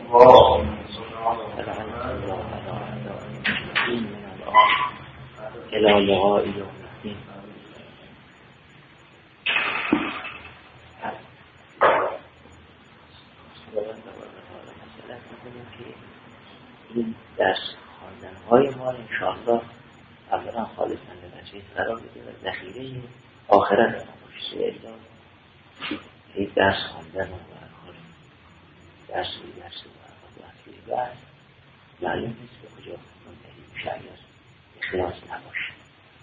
الى لقاء یوم الدین. این درس خواندن‌های ما انشاءالله اولا خالصاً به وجه قرار بده و ذخیره آخرت ما باشه. این درس خواندن و درس و درس معلوم نیست به کجا منتهی میشه اگر اخلاص نباشه.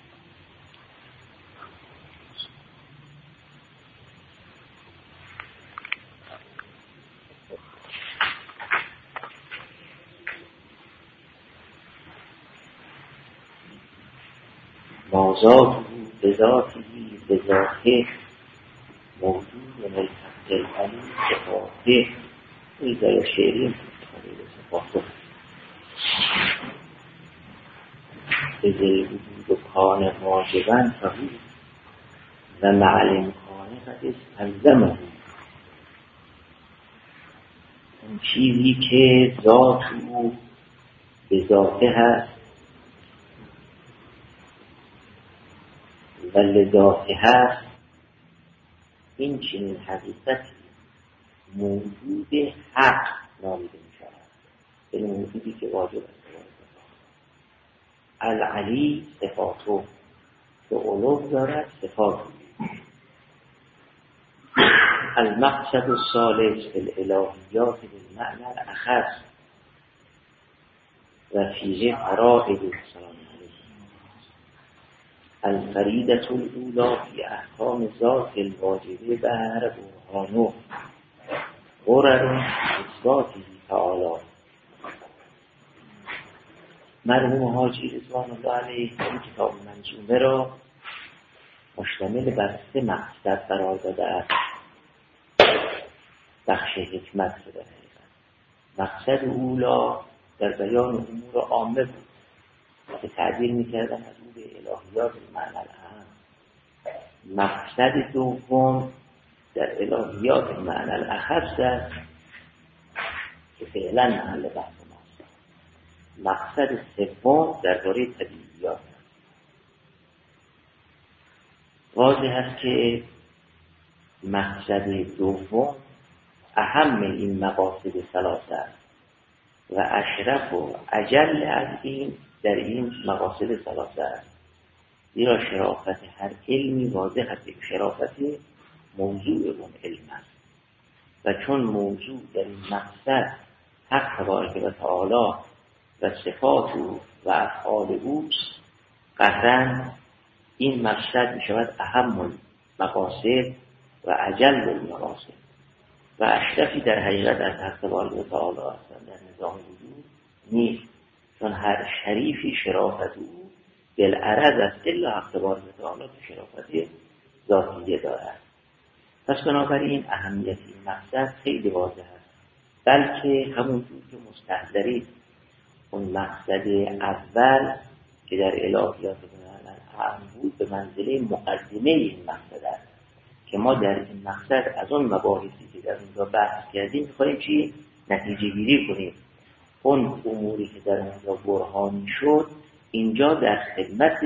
مازاد بذاتی بذاته موجود ملحق العلی صفاته. این در شعری صفاته به وجود و کان واجبن فهو و مع الامکان قد استلزمه. اون چیزی که ذات او به ذاته هست و لذاته هست، این چنین حقیقتی موجود حق نامیده می شود. این موجودی که واجب است. العلی صفاتو که علو دارد صفاتو. المقصد الثالث فی الالهیات بالمعنى الاخص و فیه فرائض السلام الفریدة الاولى فی احکام ذات الواجبه بهر برهانو غرر اثباته تعالی. مرحوم حاجی رضوان الله علیه این کتاب منظومه را مشتمل بر 3 مقصد قرار داده است. بخش حکمت شده حقیقت. مقصد اولا در بیان امور عامه بود که تعبیر می‌کردن از او به الهیات المعنى الاعم. مقصد دوم در الهیات المعنى الاخص است که فعلا محل بحث ماست. مقصد سوم درباره طبیعیات است. واضح است که مقصد دوم اهم این مقاصد ثلاثه است و اشرف و اجل از این در این مقاصد ثلاثه است. زیرا شرافت هر علمی واضح است که شرافت موضوع اون علم است و چون موضوع در این مقصد حق تبارک و تعالی و صفات او و افعال اوست، قطعاً این مقصد می شود اهم مقاصد و اجل المقاصد و اشرفی در حقیقت از حق تبارک و تعالی است در نظام وجود نیست، چون هر شریفی شرافت او بالعرض است الا حق تبارک و تعالی شرافت ذاتیه دارد. پس بنابراین اهمیت این مقصد خیلی واضح است، بلکه همونجور که مستحضری اون مقصد اول که در الهیات اعم بود به منزله مقدمه این مقصد است که ما در این مقصد از اون مباحثی که در اونجا بحث کردیم می‌خوایم چی؟ نتیجه گیری کنیم. اون اموری که در اونجا برهانی شد اینجا در خدمت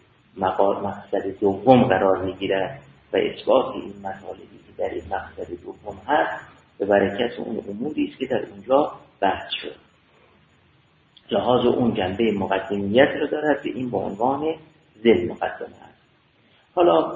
مقصد دوم قرار می‌گیرد و اثبات این مطالبی که در این مقصد دوم هست به برکت اون اموری است که در اونجا بحث شد. لحاظ اون جنبه مقدمیت رو دارد که این به عنوان ذل مقدمه است. حالا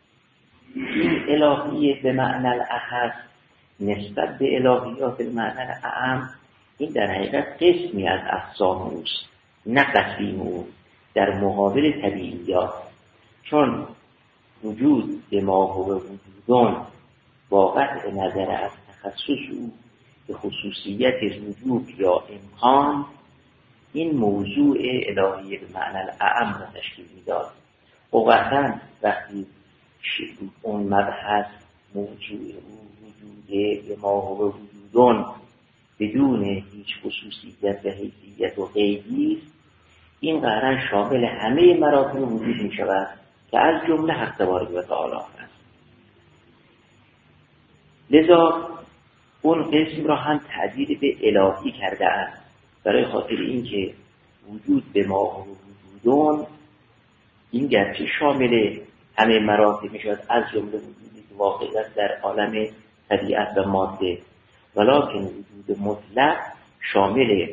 این الهیه به معنی الاخص نسبت به الهیات به معنی الاعم این در حقیقت قسمی از اقسام اوست نه قسیم او در مقابل طبیعیات، چون وجود به ما هو وجودون با قطع نظر از تخصص او به خصوصیت وجود یا امکان این موضوع الهیه به معنی الاعم را تشکیل میداد. اوقاتاً وقتی اون مبحث موضوع او وجوده به ما هو وجودون بدون هیچ خصوصیت و حیثیت و قیدی است، این قرآن شامل همه مراتب وجود می شود که از جمله حق تبارک و تعالی است. لذا اون قسم را هم تعبیر به الهی کرده است، برای خاطر اینکه وجود به ما و وجودون این گرچه شامل همه مراتب می شود از جمله وجودی که واقع است در عالم طبیعت و ماده، ولکن وجود مطلق شامل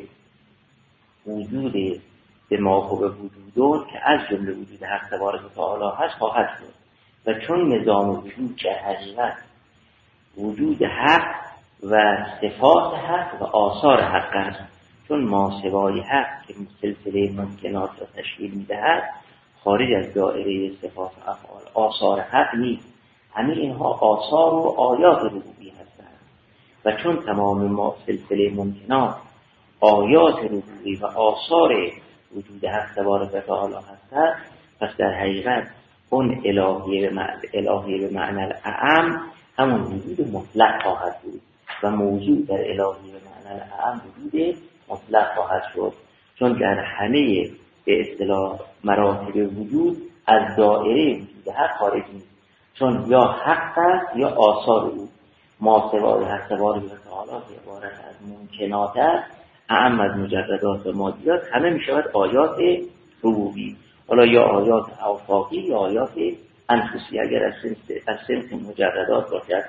وجود به ما و وجودون که از جمله وجود حق تبارک و تعالی هست خواهد شد. و چون نظام وجود در حقیقت وجود حق و صفات حق و آثار حق است، چون ما سوای حق که سلسله ممکنات را تشکیل می‌دهد خارج از دایره صفات و افعال آثار حق نیست، همه اینها آثار و آیات ربوبی هستند. و چون تمام ما سلسله ممکنات آیات ربوبی و آثار وجود حق تبارک و تعالی هستند، پس در حقیقت اون الهیه به معنی الاعم همون وجود مطلق خواهد بود و موضوع در الهیه به معنی الاعم وجود مطلق خواهد شد، چون در همه به اصطلاح مراتب وجود از دائره وجود حق خارج نیست، چون یا حق است یا آثار او. ما سوای حق تبارک و تعالی که عبارت از ممکنات است، اعم از مجردات و مادیات، همه می شود آیات ربوبی، حالا یا آیات آفاقی یا آیات انفسی. اگر از صنف مجردات باشد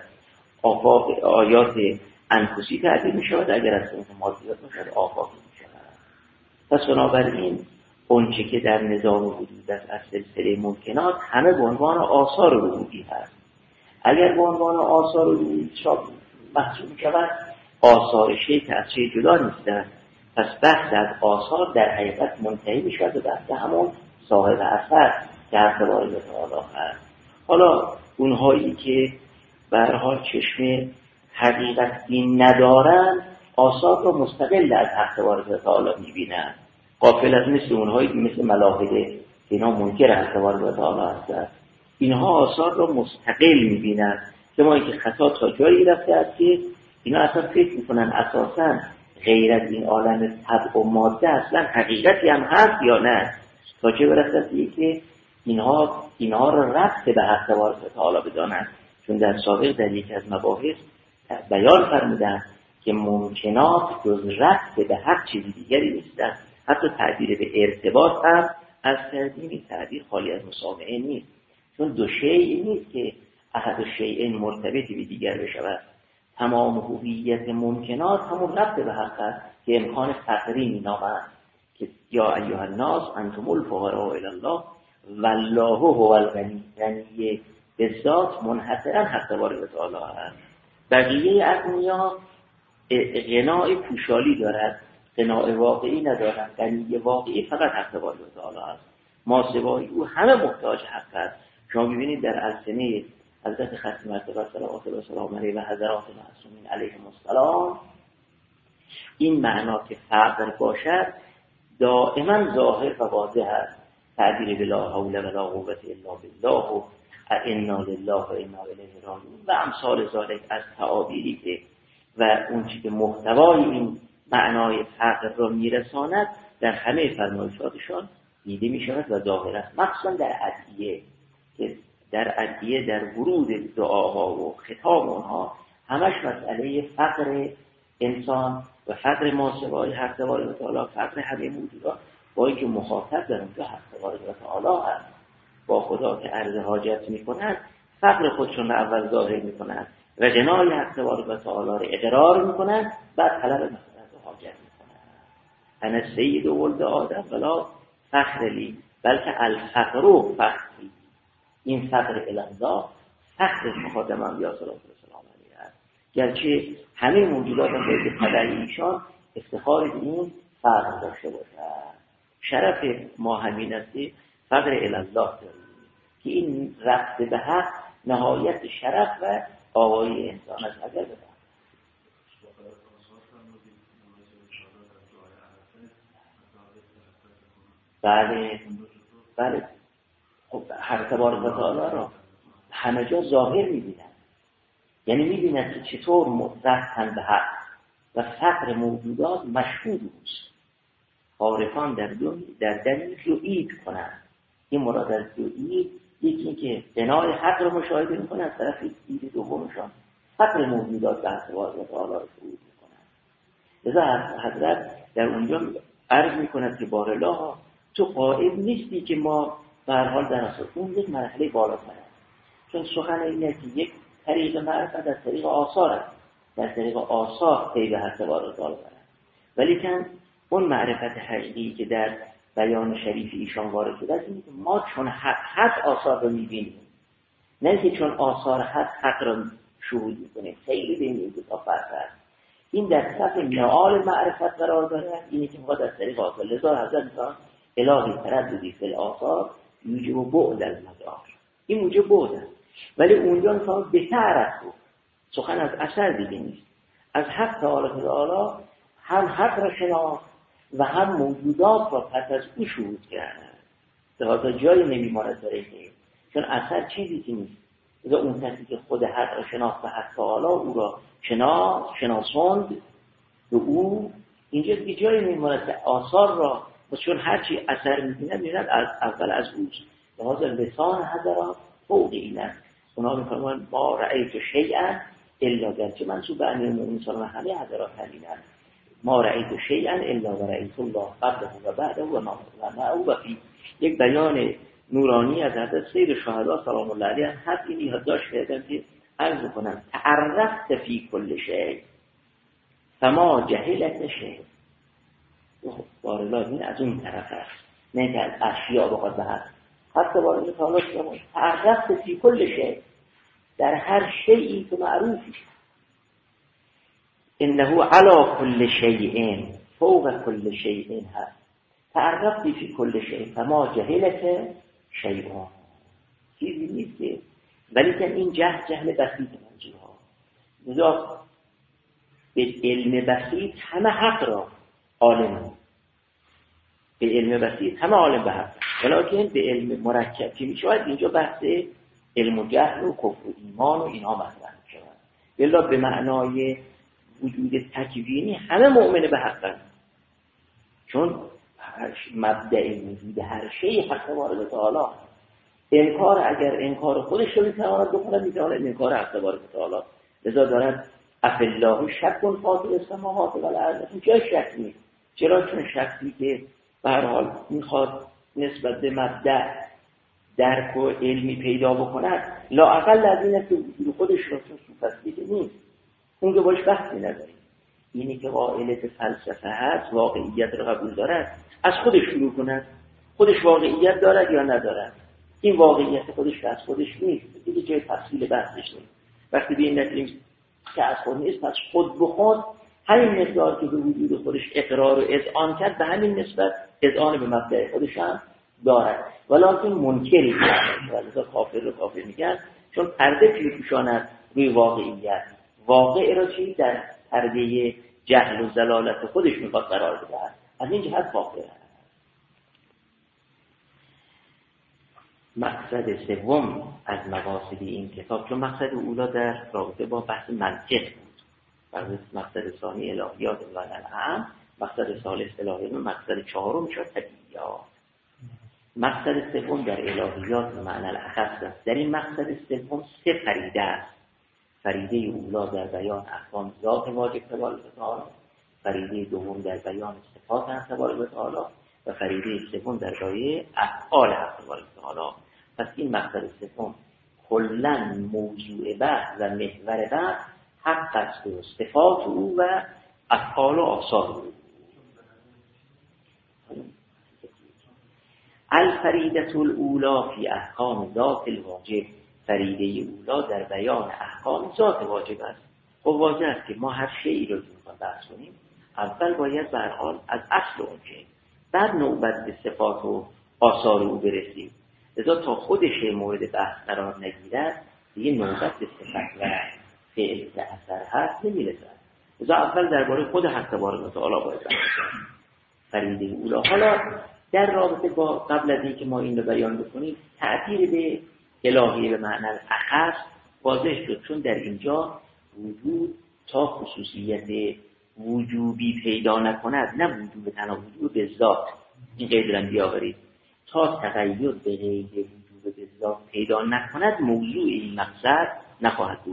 آیات انفسی تعبیر می شود، اگر از صنف مادیات باشد آفاقی می شود. پس بنابراین اون چه که در نظام وجود است از سلسله ممکنات همه به عنوان آثار ربوبی هست. اگر به عنوان آثار ربوبی محسوب می شود، آثار شیء که از شیء جدا نیستند، پس بحث از آثار در حقیقت منتهی می شود و بحث همون صاحب اثر که حق تبارک و تعالی هست. حالا اونهایی که به هر حال چشم حقیقت دین ندارند آثار رو مستقل از حق تبارک و تعالی می‌بینند، غافل از مثل اونهایی که مثل ملاحده که اینا منکر حق تبارک و تعالی هستند، اینها آثار رو مستقل می‌بینند. که ما که خطا تا جایی رفته است که اینا اصلا فکر می‌کنن اساساً غیر از این عالم طبع و ماده اصلا حقیقتی هم هست یا نه، تا چه برسد که اینها رو ربط به حق تبارک و تعالی بدانند. چون در سابق در یکی از مباحث بیان فرمودند که ممکنات جز ربط به حق چیزی دیگری نیستند. حتی تعبیر به ارتباط هم از کردیم تعبیر خالی از مسامعه نیست، چون دو شیء نیست که احد شیئین مرتبطی به دیگر بشود. تمام هویت ممکنات همون ربط به حق است که امکان فقری مینامند که یا ایها الناس انتم الفقراء الی الله والله هو الغنی، یعنی به ذات منحصرا حق تبارک و تعالی است. بقیه اغنیا غنای پوشالی دارد، غنای واقعی ندارد. غنی واقعی فقط حق تبارک و تعالی است، ما سوای او همه محتاج حق است. شما ببینید در السنه حضرت ختم مرتبه صلوات الله وسلام علیه و حضرات معصومین علیهم السلام این معنا که فقر باشد دائما ظاهر و واضح است. تعبیر بلا حول ولا قوة الا بالله و انا لله و انا الیه راجعون و امثال ذالک از تعابیری که و اون چیزی که محتوای این معنای فقر را میرساند در همه فرمایشاتشان دیده می شود و ظاهر است، مخصوصا در ادعیه که در ادعیه در ورود دعاها و خطاب اونها همش مسئله فقر انسان و فقر ما سوای حق تبارک و تعالی، فقر همه موجودات، با اینکه مخاطب در اونجا حق تبارک و تعالی هست، با خدا که عرض حاجت میکنند فقر خودشون اول ظاهر میکنند و غنای حق تبارک و تعالی را اقرار میکنند، بعد طلب مغفرت و حاجت میکنند. انا سید ولد آدم ولا فخر لی بلکه الفقر و فخری، این فقر الهی فخر مخاطب انبیاء صلی الله علیه و آله است، گرچه همه موجودات هم باید به تبع ایشان افتخار به این فقر داشته باشد. شرف ما همین است که فقر الهی داریم که این رفت به حق نهایت شرف و آوایی انسان است. اگر بفهم بله خب حق تبارک و تعالی را همه جا ظاهر می‌بینند، یعنی می‌بینند که چطور رفتن به حق و فقر موجودات مشهود است. عارفان در دلیل یعید کنند. این مراد از یعید یکی که بنای حق را مشاهده می‌کنند، از طرف دید دومشان فقر موجودات به حساب تعالی رو شهود میکنن. لذا حضرت در اونجا عرض میکند که بارالله تو قائل نیستی که ما به هر حال در اصل اون یک مرحله بالاتر است. چون سخن اینه که یک طریق معرفت از طریق آثار است، در طریق آثار پی به حساب تعالی برد. ولیکن اون معرفت حقیقی که در بیان شریف ایشان وارد شده است اینه که ما چون حق آثار رو میبینیم، نه که چون آثار حق رو شهود میکنیم. خیلی بین این دو تا فرق است. این در صف معال معرفت قرار داره، اینه که ما در طریق آثار. لذا حضرت میگن الهی ترددی فی الاثار یوجب بعد المدار، این موجب بعد است. ولی اونجا میگن بهتر است، سخن از اثر دیگه نیست، از حق تعالی هم حق را شناخت و هم موجودات را پس از او شهود کرد. لذا جایی نمیماند برای که چون اثر چیزی که نیست. لذا اون کسی که خود حق را شناخت و حق تعالی او را شناساند به او، اینجا دیگه جایی نمیماند که آثار را، چون هرچی اثر می‌بیند از اول از اوست. لذا لسان حضرات فوق این است. اونا می‌فرمایند ما رأیت شیئا الا گرچه منصوب به امیر المؤمنین صلی الله علیه و آله حضرات همینند. ما رأیت شیئا الا و رأیت الله قبله و بعده و معه و فی. یک بیان نورانی از حضرت سید شهدا سلام الله علیه هست. این یادداشت کردم که عرض کنم تعرفت فی کل شیء فما جهلت شیء. بارالله این از اون طرف است، نه که از اشیاء بخواد به هست. حتی بارالله تعالی شما تعرفت فی کل شیء، در هر شیئی که معروفی انه علی کل شیء فوق کل شیء هست. تعرفتی فی کل شیء فما جهلت شیئا، چیزی نیست که، ولی که این جهل بسیط منجیه ها. لذا به علم بسیط همه حق را عالم، به علم بسیط همه عالم به حق، ولیکن به علم مرکب که میشود اینجا بحث علم و جهل و کفر و ایمان و اینها مطرح میشود. بلا به معنای وجود تکوینی همه مؤمن به حقن، چون مبدأ وجود هر شی حق تبارک تعالی. انکار اگر انکار خودش رو میتواند بکنه، میتواند انکار حق تبارک تعالی. لذا دارد افالله شک فاطر السماوات والارض، این جای شک نیست. چرا؟ چون شکی که به هر حال میخواد نسبت به مبدأ درک و علمی پیدا بکند، لااقل از این است که وجود خودش رو چون سوفستی که نیست، اون که باش بحثی نداریم. اینی که قائل به فلسفه هست، واقعیت رو قبول دارد، از خودش شروع کند. خودش واقعیت دارد یا ندارد؟ این واقعیت خودش از خودش نیست، دیگه جای تفصیل بحثش نیست. وقتی به این نتیجه که از خود نیست، پس خود به خود همین مقدار که به وجود خودش اقرار و اذعان کرد، به همین نسبت اذعان به مبدأ خودش هم دارد، ولیکن منکری نیست. ولذا کافر رو کافر میگن، چون پرده میپوشاند روی واقعیت. واقع را چی در پرده جهل و ضلالت خودش میخواد قرار بده. از این جهت کافر است. مقصد سوم از مقاصد این کتاب، چون مقصد اولا در رابطه با بحث منطق بود، مقصد ثانی الهیات و العام، مقصد ثالث الهیات، مقصد چهارم شد طبیعیات. مقصد سوم در الهیات و معنی الاخص است. در این مقصد سوم سه فریده است. فریده اولا در بیان احکام ذات واجب تبارک و تعالی، فریده دوم در بیان صفات حق تبارک و تعالی و فریده سوم در بیان افعال حق تبارک و تعالی. پس این مقصد سوم کلاً موضوع بحث و محور بحث حق است و صفات او و افعال و آثار او. الفریده الاولا فی احکام ذات الواجب، فریده اولا در بیان احکام ذات واجب است. خب واضح است که ما هر شیئی رو که می‌خوایم بحث کنیم، اول باید به هر حال از اصل اون شی، بعد نوبت به صفات و آثار او برسیم. لذا تا خودش مورد بحث قرار نگیرد، دیگه نوبت به صفت و فعل که اثر هست نمی‌رسد. لذا اول درباره خود حق تبارک و تعالی باید بحث کنیم. فریده اولا. حالا در رابطه با قبل از اینکه ما این رو بیان بکنیم، تعبیر به الهی به معنی اخص واضح شد، چون در اینجا وجود تا خصوصیت وجوبی پیدا نکند، نه وجود تنها وجود به ذات، این قید را بیاورید، تا تغییر به غیر وجود به ذات پیدا نکند، موضوع این مقصد نخواهد بود.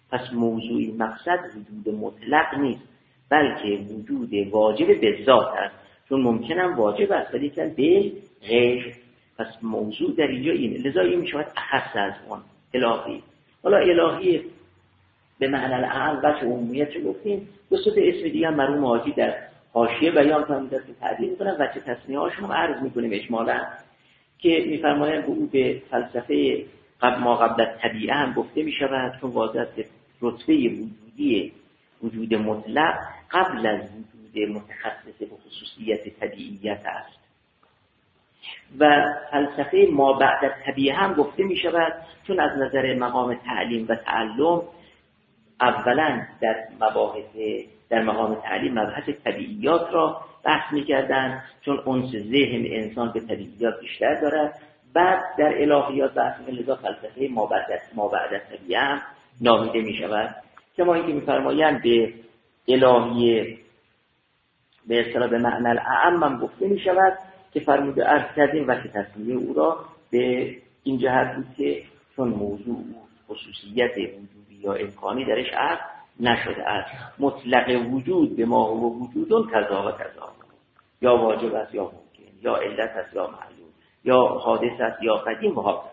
پس موضوعی مقصد وجود مطلق نیست، بلکه وجود واجب به ذات است، چون ممکنم واجب است ولی که به غیر. پس موضوع در اینجا اینه، لذا این میشود اخص از اون الهی. حالا الهی به معنی الاعم و عمومیت چه گفتیم، دو سه اسم دیگه هم مرحوم حاجی در حاشیه بیان فرمودند که تعبیر میکنن و چه تصمیه هاشون هم عرض میکنیم اجمالا، که میفرمایند به فلسفه ما قبل از طبیعه هم گفته میشود، چون واضح است که رتبه وجودی وجود مطلق قبل از وجود متخصص به خصوصیت طبیعیت است. و فلسفه ما بعد از طبیعه هم گفته می شود، چون از نظر مقام تعلیم و تعلم اولا در مقام تعلیم مبحث طبیعیات را بحث می کردن، چون انس ذهن انسان به طبیعیات بیشتر دارد. بعد در الهیات بحث می، لذا فلسفه ما بعد از طبیعه هم نامیده می شود. کما اینکه می فرمایند به الهیه به اصطلاح به معنی الاعم هم گفته می شود، که فرموده عرض کردیم و که تصمیه او را به این جهت بود که چون موضوع خصوصیت وجودی یا امکانی درش عرض نشده است. مطلق وجود به ما هو وجودون کذا و کذا، یا واجب است یا ممکن، یا علت است یا معلوم، یا حادث است یا قدیم و هاکذا.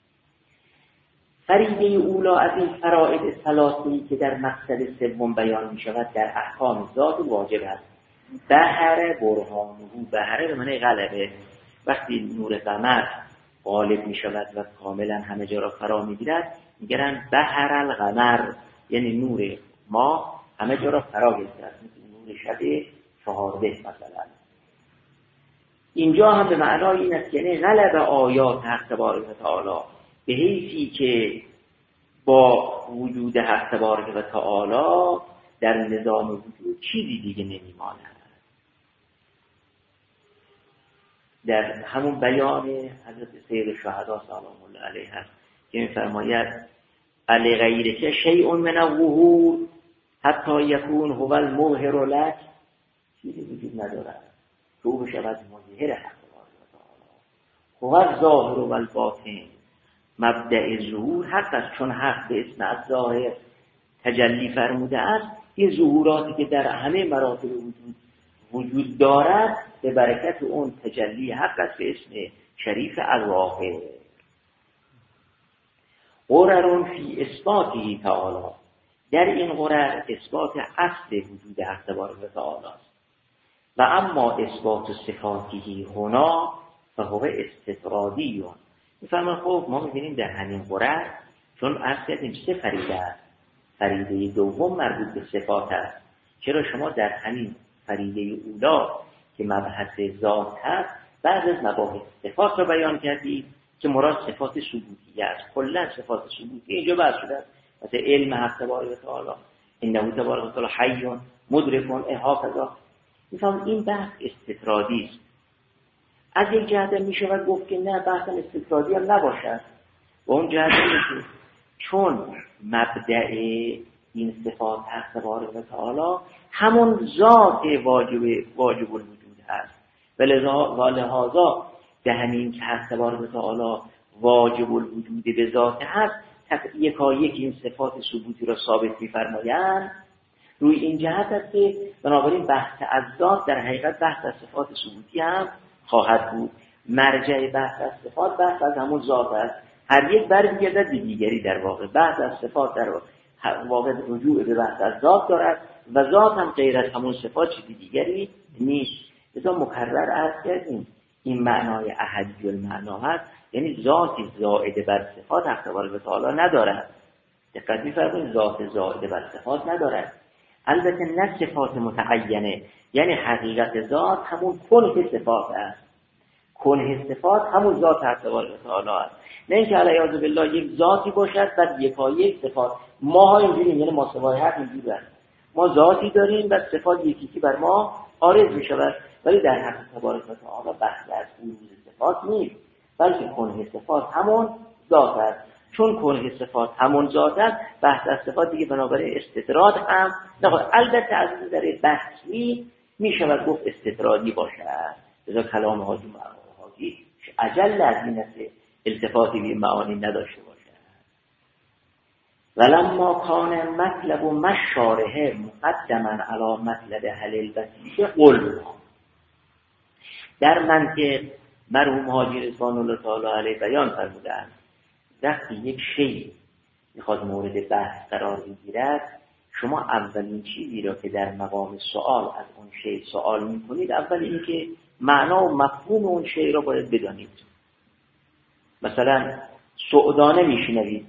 فریضه اولا از این فرائض ثلاثی که در مقصد سوم بیان می شود در احکام ذات واجب است. بهره برهانه، بهره به معنی غلبه، وقتی نور قمر غالب می شود و کاملا همه جا را فرا می گیرد میگن بهر القمر، یعنی نور ما همه جا را فرا گرفته است، مثل نور شب 14 مثلا. اینجا هم به معنای این است یعنی غلب آیات حق تبارک و تعالی، به حیثی که با وجود حق تبارک و تعالی در نظام وجود چیزی دیگه نمیماند. در همون بیان حضرت سید الشهدا سلام الله علیه هست که می‌فرماید علی غیر که شیء من الظهور حتی یکون هو المظهر لك، چیزی وجود ندارد که او بشود مظهر حق تبارک و تعالی. هو الظاهر و الباطن، مبدأ ظهور حق است، چون حق به اسم الظاهر تجلی فرموده است. این ظهوراتی که در همه مراتب وجود دارد به برکت اون تجلی حق است به اسم شریف الواقع. قررون فی اثباتی تعالی، در این قرر اثبات اصل وجود حق تبارک و تعالی است. و اما اثبات صفاتی هنا فهو استطرادی. میفهمن خب ما میبینیم در همین قرر، چون عرض کردیم سه فریده است، فریده دوم مربوط به صفات است. چرا شما در همین فریده اولا که مبحث ذات هست بعد از مباحث صفات را بیان کردید که مراد صفات ثبوتیه است. کلا صفات ثبوتی اینجا بحث شده است، مثل علم حق تبارک و تعالی، انه تبارک و تعالی حی مدرک هکذا. میفهمید این بحث استطرادی است. از یک جهت میشود گفت که نه، بحث استطرادی هم نباشد، و اون جهت میشه چون مبدأ این صفات حق تبارک و تعالی همون ذات واجب الوجود هست. ولهذا به همین که حق تبارک و تعالی واجب الوجود به ذات هست، یکایک این صفات ثبوتی را ثابت می‌فرمایند. روی این جهت است که بنابراین بحث از ذات در حقیقت بحث از صفات ثبوتی هم خواهد بود. مرجع بحث از صفات بحث از همون ذات است. هر یک برمیگردد به دیگری. در واقع بحث از صفات در واقع رجوع به بحث از ذات دارد و ذات هم غیر از همون صفات چیزی دیگری نیست. لذا مکرر عرض کردیم این معنای احدی المعنا هست، یعنی ذاتی زائد بر صفات حق تبارک و تعالی ندارد. دقت می‌فرمایید، ذات زائد بر صفات ندارد. البته نه صفات متعینه، یعنی حقیقت ذات همون کنه صفات است. کنه صفات همون ذات حق تبارک و تعالی است. نه اینکه علیاذ بالله یک ذاتی باشد بعد یکایک صفات. ما اینجوریم، یعنی ما سوای حق اینجوری است. ما ذاتی داریم و صفات یکی بر ما عارض می شود، ولی در حق تبارک و تعالی بحث از وجود صفات نیست، بلکه کنه صفات همون ذات است. چون کنه صفات همون ذات است، بحث از صفات دیگه بنابراین استطراد هم نخواهد. البته از نظر بحثی می شود گفت استطرادی باشد. لذا کلام حاجی اجل از این است التفاتی به معانی نداشته باشد. ولما کان مطلب و مشاره مقدما علی مطلب حلل بسیطه قلنا. در منطق مرحوم حاجی رضوان الله تعالی علیه بیان فرمودند وقتی یک شیء میخواد مورد بحث قرار بگیرد، شما اولین چیزی را که در مقام سوال از اون شیء سوال میکنید، اول این که معنا و مفهوم اون شیء را باید بدانید. مثلا سعدانه میشنوید،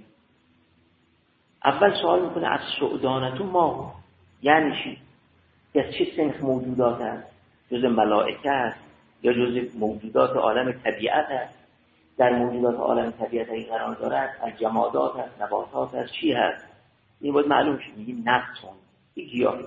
اول سوال میکنه از سعدانتون ما یعنی چی؟ از چه سنخ موجودات است؟ جز ملائکه است یا جز موجودات عالم طبیعت است؟ در موجودات عالم طبیعت این قرار دارد، از جمادات است، نباتات است، چی هست؟ این باید معلوم شد. میگیم نبتون، یک گیاهی.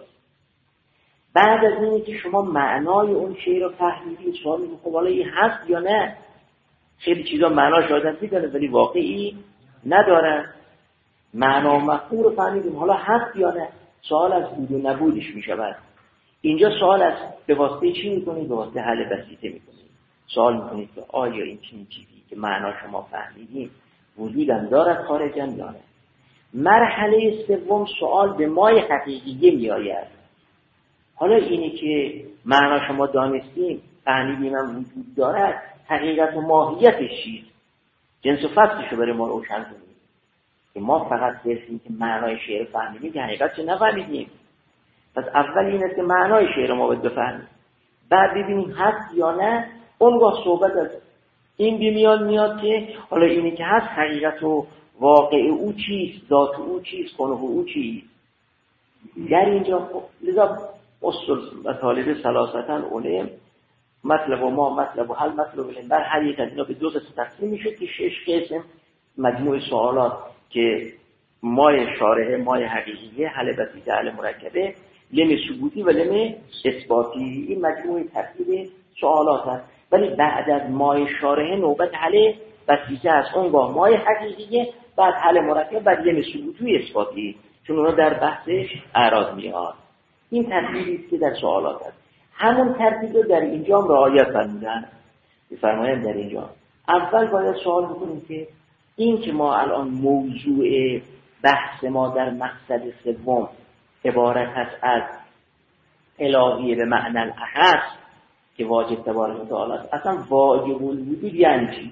بعد از اینی که شما معنای اون شی رو فهمیدید، سوال میکنید خب حالا این هست یا نه؟ خیلی چیزا معناش آدم میدونه ولی واقعی نداره. معنا و مفهوم رو فهمیدیم، حالا هست یا نه؟ سوال از بود و نبودش میشود. اینجا سوال از به واسطه چی میکنید؟ به واسطه حل بسیطه میکنید. سوال میکنید که آیا این چیزی که معنا شما فهمیدیم وجودم دارد خارجم یا نه؟ مرحله سوم سوال به مای حقیقیه میآید. حالا اینی که معنا شما دانستیم فهمیدیم هم وجود دارد، حقیقت و ماهیتش چیست؟ جنس و فصلش رو برای ما روشن کنید که ما فقط صرفیم که معنای شعر فهمیدیم که حقیقتش نفهمیدیم. پس اول این است که معنای شعر ما باید بفهمیم، بعد ببینیم هست یا نه. اونگاه صحبت از این میاد که حالا اینی که هست حقیقت و واقع او چیست، ذات او چیست، کنه او چیست. در اینجا لذا اصول و طالب سلاستن علم مطلب و ما مطلب و حل مطلب علم بر هر یک از اینا به دو قسم تقسیم میشه که 6 قسم مجموع سوالات که مای شارحه، مای حقیقیه، حل بسیطه، حل مرکبه، لم ثبوتی و لم اثباتی. این مجموع ترتیب سوالات است. ولی بعد از مای شارحه نوبت حل بسیطه است، اونگاه مای حقیقیه، بعد حل مرکب، بعد لم ثبوتی و اثباتی، چون اونا در بحثش اعراض میاد. این ترتیبی است که در سوالات است. همون ترتیب رو در اینجا هم رعایت فرمودن. می‌فرمایند در اینجا اول باید سوال بکنیم که این که ما الان موضوع بحث ما در مقصد سوم عبارت است از الهیه به معنی الاحد که واجب تبارک و تعالی است، اصلا واجب الوجود یعنی چی؟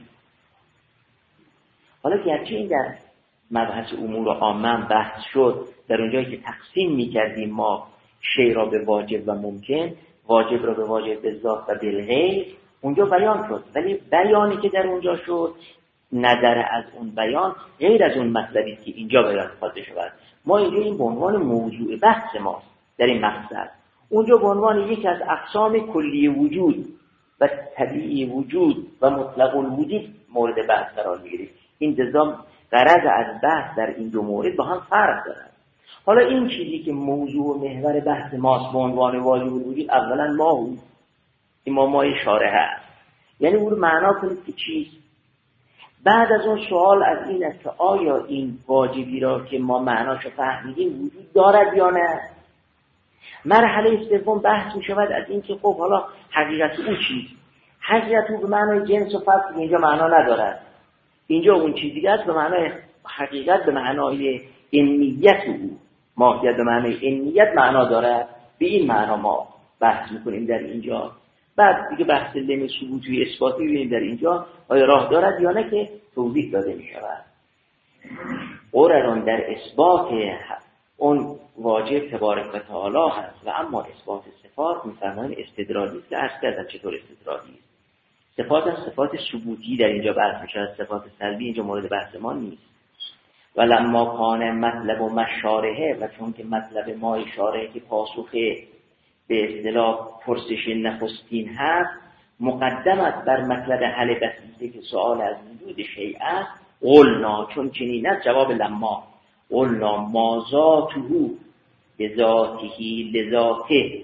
حالا گرچه این در مبحث امور عامه بحث شد، در اونجایی که تقسیم می‌کردیم ما شی را به واجب و ممکن، واجب را به واجب به ذات و بالغیر، اونجا بیان شد. ولی بیانی که در اونجا شد نظر از اون بیان غیر از اون مطلبی که اینجا بیان خواهد شود. ما اینجا این به عنوان موضوع بحث ماست در این مقصد. اونجا به عنوان یک از اقسام کلی وجود و طبیعی وجود و مطلق الوجود مورد بحث قرار می‌گیرید. این نظام غرض از بحث در این دو مورد با هم فرق دارد. حالا این چیزی که موضوع و محور بحث ماست به عنوان واجب الوجود، اولا ما این مای شارحه است، یعنی اون رو معنا کنید که چیست. بعد از اون سوال از این است که آیا این واجبی را که ما معناشو فهمیدیم وجود دارد یا نه. مرحله سوم بحث می شود از این که خب حالا حقیقت او چیست. حقیقت او به معنای جنس و فصل اینجا معنا ندارد، اینجا اون چیزی است به معنای حقیقت، به معنای انیت او، ماهیت به معنای انیت معنا دارد. به این معنا ما بحث میکنیم در اینجا. بعد دیگه بحث لم ثبوتی و اثباتی ببینیم در اینجا آیا راه دارد یا نه که توضیح داده می شود. قرآن در اثبات اون واجب تبارک و تعالی هست و اما اثبات صفات می‌فرمایند استدرالی است که عرض کردم چطور استدرالی است. صفات از صفات ثبوتی در اینجا بحث میشه، صفات سلبی اینجا مورد بحث ما نیست. ولما کان مطلب و مشارحه، و چون که مطلب ما اشاره که پاسخ به اصطلاح پرسش نخستین هست، مقدمت بر مطلب حل بسیطه که سؤال از وجود شیء است. قلنا، چون چنین است جواب لما، قلنا ما ذاته بذاته لذاته.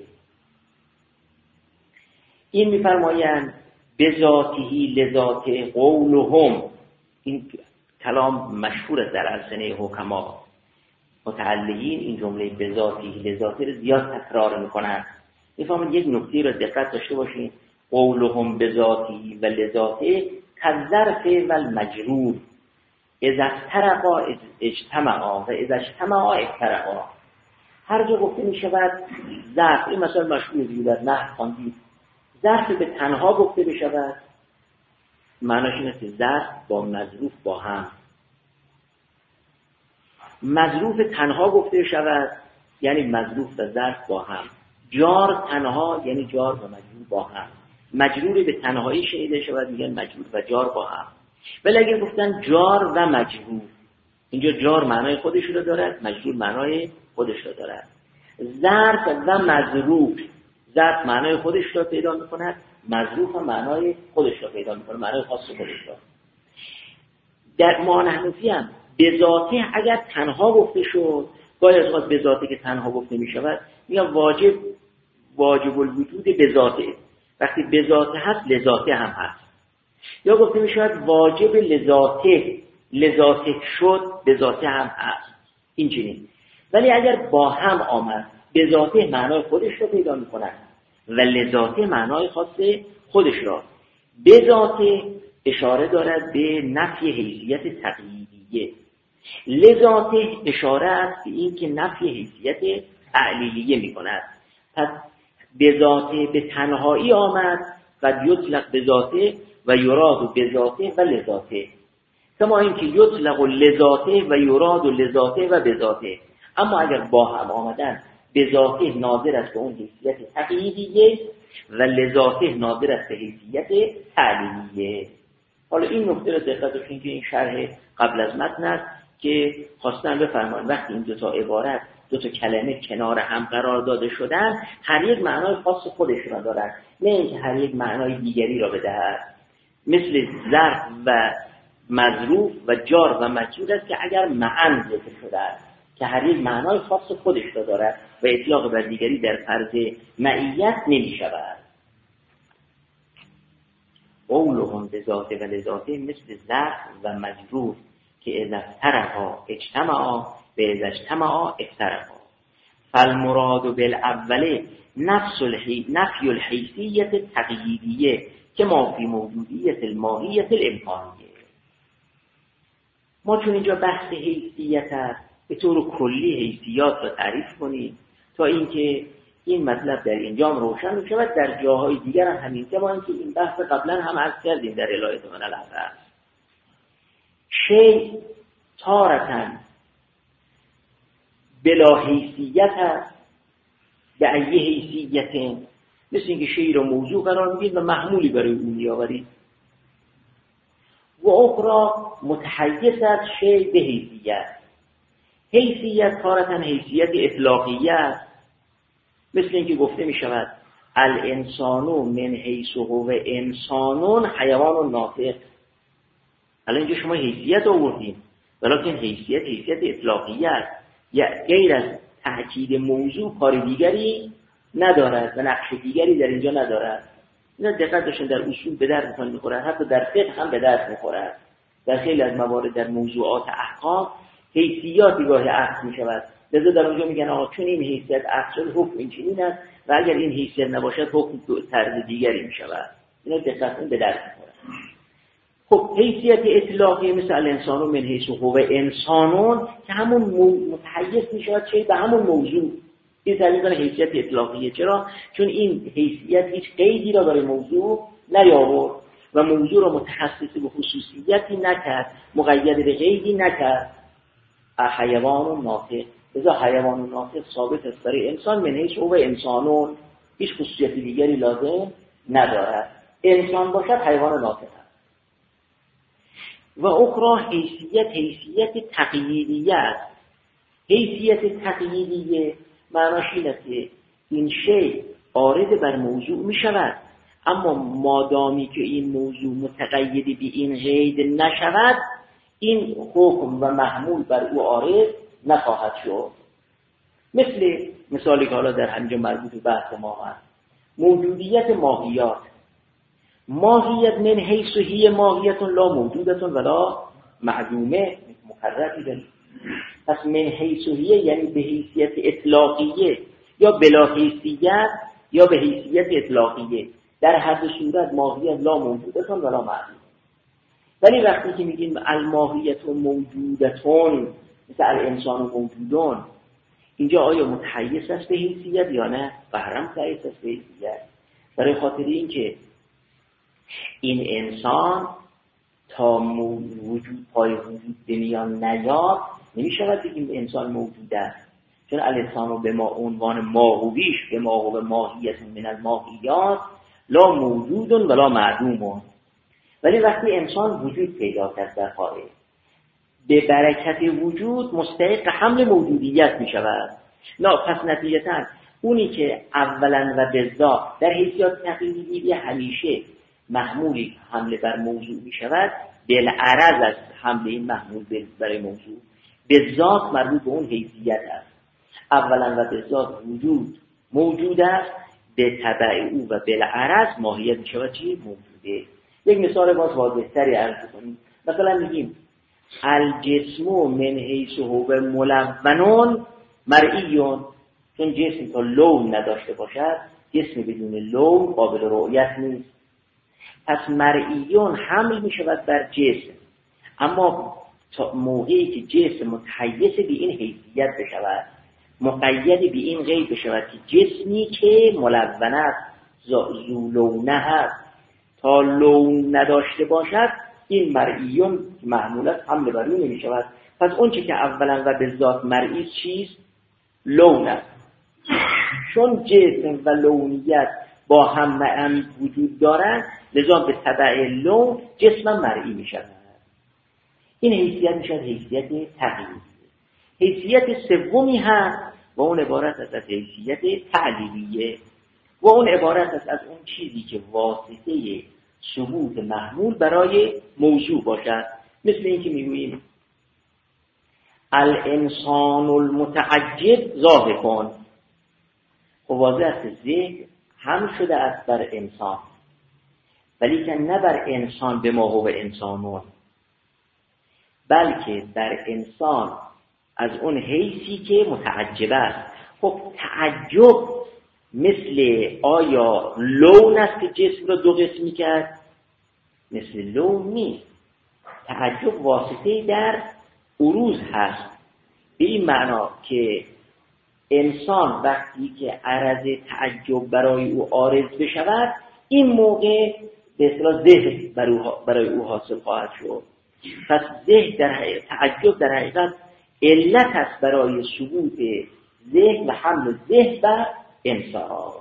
این میفرمایند بذاته لذاته قولهم، این کلام مشهور است در السنه حکما متعلقین، این جمله بذاته لذاته رو زیاد تکرار میکنن. میفهمید یک نکته رو دقت داشته باشین، قولهم بذاته و لذاته کالظرف و المجرور. اذا افترقا اجتمعا و اذا اجتمعا افترقا. هر جا گفته می شود ظرف، این مثلا مشهور دیگه در نحو خواندید، ظرف به تنها گفته بشود معناش اینه که ظرف با مظروف با هم، مظروف تنها گفته شود یعنی مظروف و ظرف با هم، جار تنها یعنی جار و مجرور با هم، مجرور به تنهایی شنیده شود میگن مجرور و جار با هم. ولی اگر گفتن جار و مجرور، اینجا جار معنای خودش رو دارد، مجرور معنای خودش رو دارد. ظرف و مظروف، ظرف معنای خودش رو پیدا میکند، مظروف هم معنای خودش رو پیدا میکنه، معنای خاص خودش رو. در ما نحنفی هم به ذاته اگر تنها گفته شد، گاهی از به ذاته که تنها گفته میشود میگن واجب الوجود به ذاته، وقتی به ذاته هست لذاته هم هست. یا گفته میشود واجب لذاته شد به ذاته هم هست، این چنین. ولی اگر با هم آمد به ذاته معنای خودش رو پیدا میکند و لذاته معنای خاص خودش را. به ذاته اشاره دارد به نفی حیثیت تقییدیه، لذاته اشاره است به این که نفی حیثیت تعلیلیه میکند. پس به ذاته به تنهایی آمد و یطلق به ذاته و یراد به ذاته و لذاته، کما اینکه یطلق لذاته و یراد لذاته و به ذاته. اما اگر با هم آمدن به ذاته ناظر است به اون حیثیت تقییدیه و لذاته ناظر است به حیثیت تعلیلیه. حالا این نکته را دقت کنید که این شرح قبل از متن است که خواستن بفرمایند وقتی این دو تا عبارت، دو تا کلمه کنار هم قرار داده شدن، هر یک معنای خاص خودش را دارد، نه اینکه هر یک معنای دیگری را بدهد. مثل ظرف و مظروف و جار و مجرور است که اگر معن ذکر شده است که هر یک معنای خاص خودش را دارد و اطلاق بر دیگری در فرض معیت نمی شود. قولهم به ذات و لذاته مثل ظرف و مجرور که اذا افترقا اجتمعا و اذا اجتمعا افترقا. فالمراد بالاول نفی الحیثیت تقییدیه که ما فی موجودیت الماهیت الامکانیه. ما چون اینجا بحث حیثیت است به طور کلی حیثیات را تعریف کنیم تا اینکه این مطلب در اینجا روشن می شود، در جاهای دیگر هم همین، کما اینکه این بحث قبلا هم عرض کردیم در الایات من الافعال. شیء تارتن بلا حیثیت است به ای حیثیت، مثل اینکه شیء را موضوع قرار میدید و محمولی برای اون میآورید. و اخرى متحیز از شیء به حیثیت. حیثیت تارتن حیثیت اطلاقیه است، مثل اینکه گفته می شود الانسانو من حیث هو انسانون حیوان ناطق. الان اینجا شما حیثیت آوردین ولیکن حیثیت اطلاقیه است، یا غیر از تأکید موضوع کار دیگری ندارد و نقش دیگری در اینجا ندارد. اینا دقت داشتن در اصول به درد میخورد، حتی در فقه هم به درد میخورد. در خیلی از موارد در موضوعات احکام حیثیاتی گاهی عقد می شود، لذا در اونجا میگن آقا چون این حیثیت عقد شد حکم این چنین است و اگر این حیثیت نباشد حکم طرز دیگری می شود. اینا دقت به درد میخورد. خب حیثیت اطلاقی مثل الانسانو من حیث هو انسانون که همون متحیز می شود چه به همون موضوع. این تعریف حیثیت اطلاقیه. چرا؟ چون این حیثیت هیچ قیدی را برای موضوع نیاورد و موضوع را متخصص به خصوصیتی نکرد، مقید به قیدی نکرد. حیوان ناطق، لذا حیوان ناطق ثابت است برای انسان من حیث هو انسانون، هیچ خصوصیت دیگری لازم ندارد. انسان باشد حیوان ناطق است. و اخرى حیثیت تقییدیه است. حیثیت تقییدیه معناش این است که این شیء عارض بر موضوع می شود، اما مادامی که این موضوع متقید به این قید نشود این حکم و محمول بر او عارض نخواهد شد. مثالی که حالا در همینجا مربوط به بحث ما هست، موجودیت ماهیات. ماهیت من حیث هی ماهیت لا موجودت ولا معدومه مقرری داریم. پس من حیث هی یعنی به حیثیت اطلاقیه یا بلا حیثیت یا به حیثیت اطلاقیه. در هر دو صورت ماهیت لا موجودت ولا معدومه. ولی وقتی که میگیم الماهیت موجودتون مثل الانسان موجودون، اینجا آیا متحیز است به حیثیت یا نه؟ بهرم متحیز است به حیثیت. برای خاطر این که این انسان تا وجود پای وجود به میان نیاد نمیشود بگیم انسان موجود است، چون الانسان به ما عنوان ماهویش به ما و ماهیت من الماهیات لا موجود ولا معدوم. ولی وقتی انسان وجود پیدا کرد در خارج، به برکت وجود مستحق حمل موجودیت می شود. نه پس نتیجتاً اونی که اولا و بالذات در حیثیت تقلیدی همیشه محمولی حمله بر موضوع می شود، بالعرض از حمله این محمول برای موضوع به ذات مربوط به اون حیثیت است. اولا و بالذات وجود موجود است، به تبع او و بالعرض ماهیت می شود چی؟ موجوده. یک مثال باز واضح‌تری عرض کنیم. مثلا میگیم الجسم من حیث هو ملون مرئیون، چون جسم تا لون نداشته باشد جسم بدون لون قابل رؤیت نیست. پس مرئیون حمل می شود بر جسم، اما تا موقعی که جسم متحیز به این حیثیت بشود، مقید به این قید بشود که جسمی که ملون است ذو لونه هست تا لون نداشته باشد، این مرئیون محمولت حمل بر اون نمی شود. پس اون چی که اولا و بالذات مرئی چیست؟ لون است. چون جسم و لونیت با هم وجود دارند، لذا به تبع لون جسم مرئی می شود. این حیثیت می شود حیثیت تقلیدی. حیثیت سومی هست و اون عبارت است از حیثیت تعلیلیه و اون عبارت است از اون چیزی که واسطه ثبوت محمول برای موضوع باشد. مثل این که میگوییم الانسان المتعجب ضاحکون، خب واضح است ذهن هم شده است بر انسان، ولی که نه بر انسان به ما هو انسانون، بلکه بر انسان از اون حیثی که متعجب است. خب تعجب مثل آیا لون است که جسم را دو قسمی کرد؟ مثل لون نیست. تعجب واسطه در عروض هست، به این معنا که انسان وقتی که عرض تعجب برای او عارض بشود، این موقع به اصطلاح ذهن برای او حاصل خواهد شد. پس ذهن در تعجب در حقیقت علت است برای ثبوت ذهن و حمل ذهن بر انسان.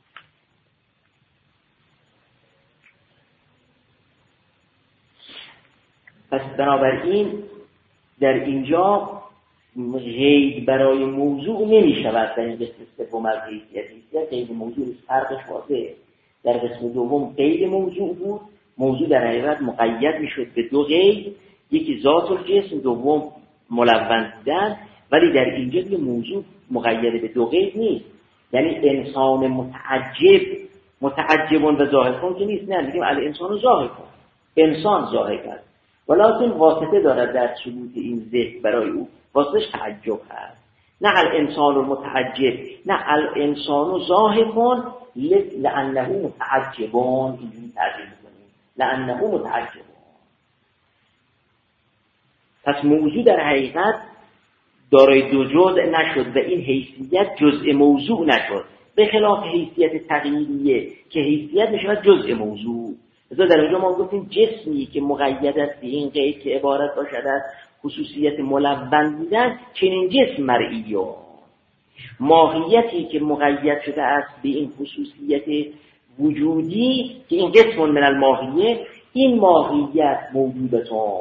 پس بنابراین در اینجا غیر برای موضوع نمی شود. در این قسم سوم از حیثیت غیر موضوع فرقش واضحه. در قسم دوم غیر موضوع بود، موضوع در حقیقت مقید می شد به دو غیر، یکی ذات الجسم، دوم ملون بودن، ولی در اینجا دیگه موضوع مقید به دو غیر نیست. یعنی انسان متعجبون و ضاحکون که نیست، نه میگیم الانسان ضاحکون، انسان ضاحک است، ولکن واسطه دارد در ثبوت این ذهن برای او، واسطش تعجب هست. نه الانسان المتعجب، نه الانسان ضاحکون لانه متعجبون، اینجوری تعبیر می‌کنیم لانه متعجبون. پس موضوع در حقیقت دارای دو جزء نشد و این حیثیت جزء موضوع نشد، به خلاف حیثیت تقلیدیه که حیثیت میشود جزء موضوع. لذا در اینجا ما گفتیم جسمی که مقید است به این قید که عبارت باشد از خصوصیت ملون بودن، چنین جسم مرئیه. ماهیتی که مقید شده است به این خصوصیت وجودی که این قسم من الماهیه، این ماهیت موجودتون.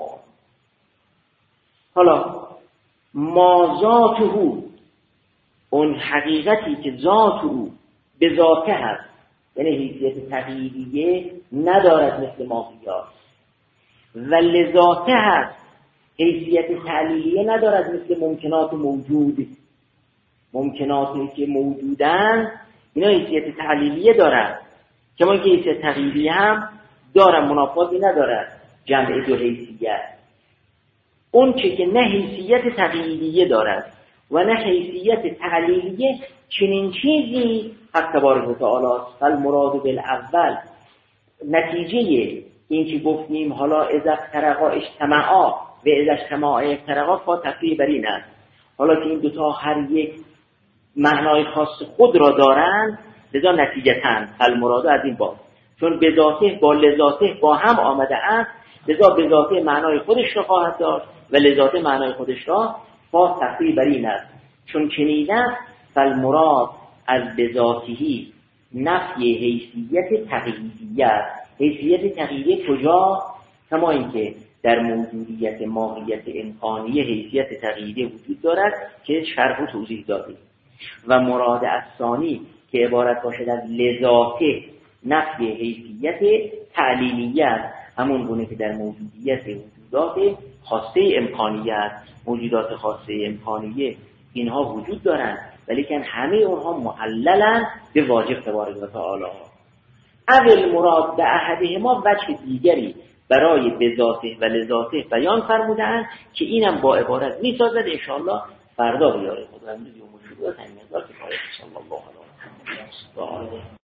حالا ما ذاته، اون حقیقتی که ذات او به ذاته هست، یعنی حیثیت تقلیدیه ندارد مثل ماهیات، و لذاته هست حیثیت تعلیلیه ندارد مثل ممکنات موجود. ممکناتی که موجودن اینا حیثیت تعلیلیه دارد، کما که حیثیت تقلیدیه هم دارد، منافاتی ندارد جمع دو حیثیت. اون که نه حیثیت تقلیدیه دارد و نه حیثیت تعلیلیه، چنین چیزی حق تبارک و تعالی است. فالمراد بالاول، نتیجه این که گفتیم حالا اذا افترقا اجتماعا و اذا اجتماعا افترقا فا تفریع بر این است. حالا که این دوتا هر یک معنای خاص خود را دارند، لذا نتیجتاً فالمراد از این باب، چون به ذاته با لذاته با هم آمده است، لذا به ذاته معنای خودش را خواهد داشت و لذاته معنای خودش را فا تفریع بر این است. چون چنین است فالمراد از بذاتهی نفی حیثیت تقییدیت. حیثیت تقییدی کجا؟ کما اینکه در موجودیت ماهیت امکانیه حیثیت تقییدی وجود دارد که شرح و توضیح دادیم. و مراد ثانی که عبارت باشد از لذاته نفی حیثیت تعلیمیت، همون گونه که در موجودیت وجودات خاصه امکانیت، موجودات خاصه امکانیه اینها وجود دارند ولیکن همه اونها معللن به واجب تبارک و تعالی. اول مراد به احدهما وجه دیگری برای بذاته و لذاته بیان فرمودند که اینم با عبارت میسازد. انشاءالله فردا بیاره خدا امروز یوم شروع همین هزار که پایه صلی الله علیه و آله.